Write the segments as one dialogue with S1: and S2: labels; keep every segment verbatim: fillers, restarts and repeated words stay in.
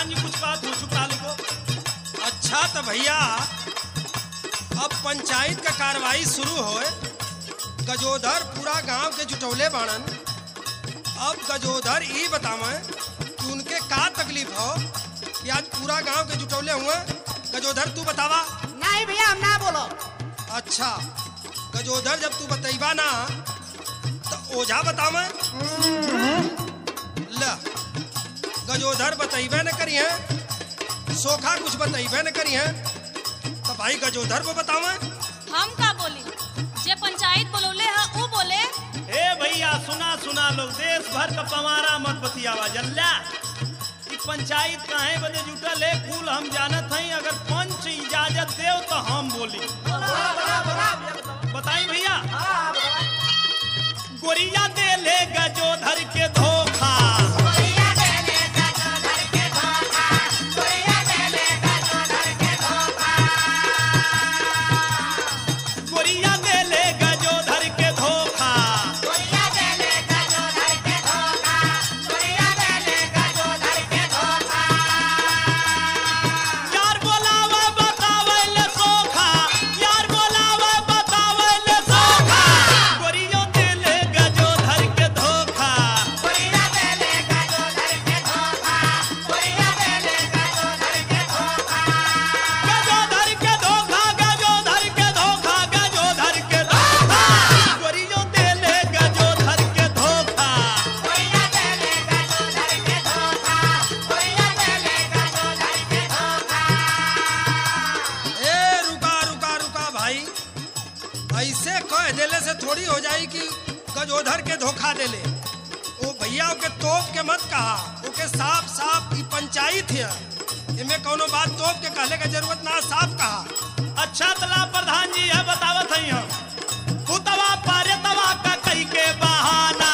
S1: प्रधान जी कुछ बात हो चुका लिखो।
S2: अच्छा तो भैया अब पंचायत का कार्रवाई शुरू होए। गजोधर पूरा गांव के जुटौले बाणन। अब गजोधर ये बतावे कि उनके का तकलीफ हो कि आज पूरा गांव के जुटौले हुए। गजोधर तू बतावा।
S3: नहीं भैया हम ना बोलो।
S2: अच्छा गजोधर जब तू बतैबा ना तो ओझा बतावे। ल गजोधर बतैबे न करी है, सोखा कुछ बतैबे न करी है, तो भाई गजोधर को बतावे।
S4: हम का बोली जे पंचायत बोलौले है वो बोले।
S1: ए भैया सुना सुना लोग, देश भर का पमारा मत बतियावा जल्ला। कि पंचायत काहे बदे जुटल है कुल हम जानत हई। अगर पंच इजाजत देव तो हम बोली। बताई भैया। गोरिया दे ले गजोधर के धोखा,
S2: ऐसे कह देले से थोड़ी हो जाई कि गजोधर के धोखा देले। वो भैया के तोप के मत कहा, ओके साफ साफ ई पंचायत है, इनमें कोनो बात तोप के कहले का जरूरत ना, साफ कहा।
S1: अच्छा तला प्रधान जी है बतावत हई हम। भूतवा पारे तवा का कई के बहाना,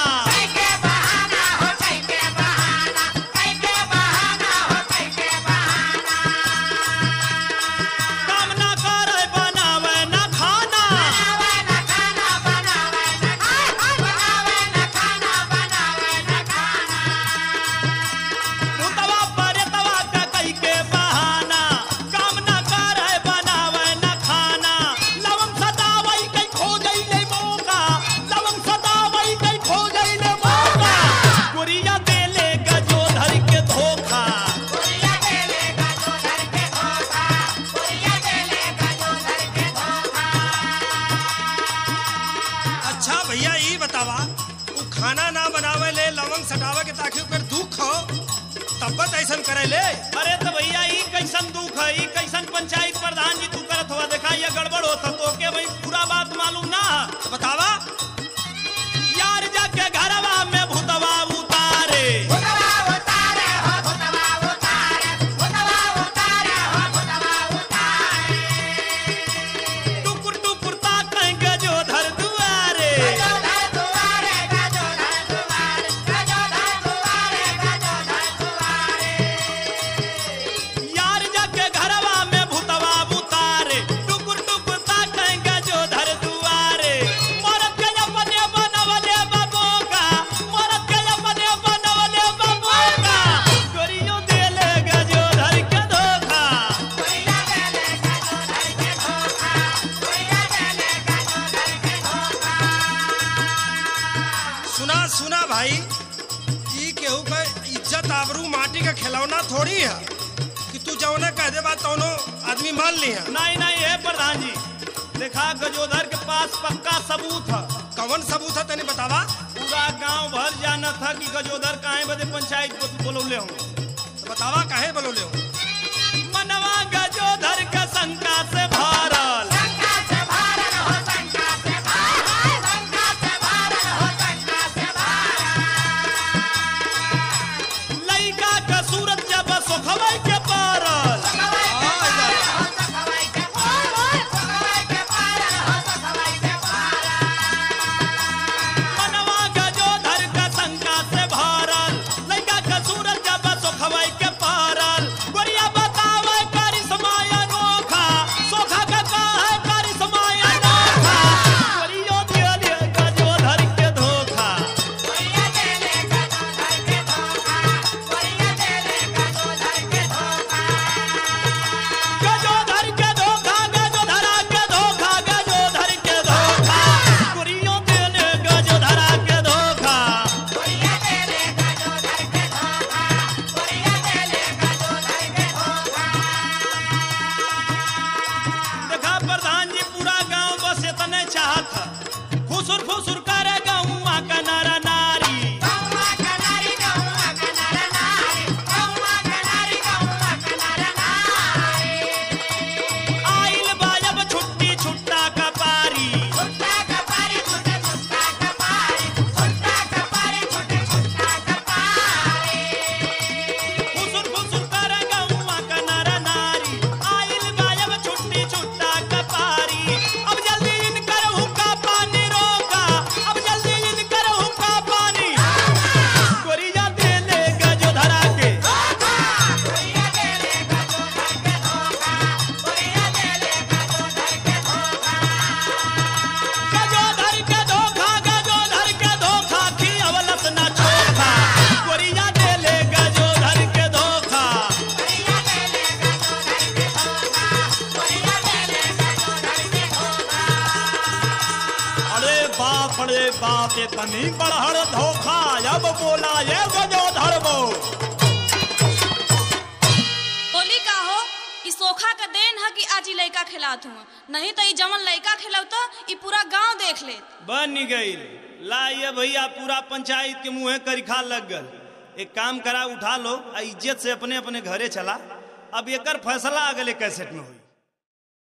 S2: खाना ना बनावे ले लवंग सटावे के ताकि ऊपर दुख हो तब ऐसन करे ले।
S1: अरे तो भैया ई कैसन दुख है, ई कैसन पंचायत प्रधान जी तू करत हुआ देखा ये गड़बड़ होता तो के भाई पूरा बात मालूम ना है।
S2: बतावा।
S1: यार जाके घरवा में भूतवा उतारे,
S3: भूतवा उतारे हो भूतवा उतारे, भूतवा उतारे हो भूतवा उतारे।
S1: टुकुर टुकुर ताकें गजोधर दुआरे,
S2: सुना भाई, ई केहू का इज्जत आबरू माटी का खिलौना थोड़ी है कि तू जौने कह दे बात तौनो आदमी मान ली है।
S1: नहीं नहीं है प्रधान जी, देखा गजोधर के पास पक्का सबूत है।
S2: कौन सबूत है तनी बतावा।
S1: पूरा गांव भर जाना था कि गजोधर काहे बदे पंचायत बोलौले हो।
S2: तो बतावा काहे बोलौले हो।
S1: मनवा गजोधर का शंका से भरल, सोखवाई के पारल, मनवा गजोधर का शंका से भरल, लइका का सूरत जब सोखवाई के पारल। गोरिया बतावे करिश्मा अनोखा, बात इतनी बड़हड़ धोखा अब बोला ये गजोधर बो।
S4: बोली का हो कि सोखा का देन है कि आज ही लड़का खिलात हूँ, नहीं तो ये जमन लड़का खिलौता ये पूरा गांव देख ले।
S1: बन गई ला ये भैया पूरा पंचायत के मुँहे करिखा लग गल। एक काम करा उठा लो आ इज्जत से अपने अपने घरे चला। अब एकर फैसला अगले कैसेट में हुई।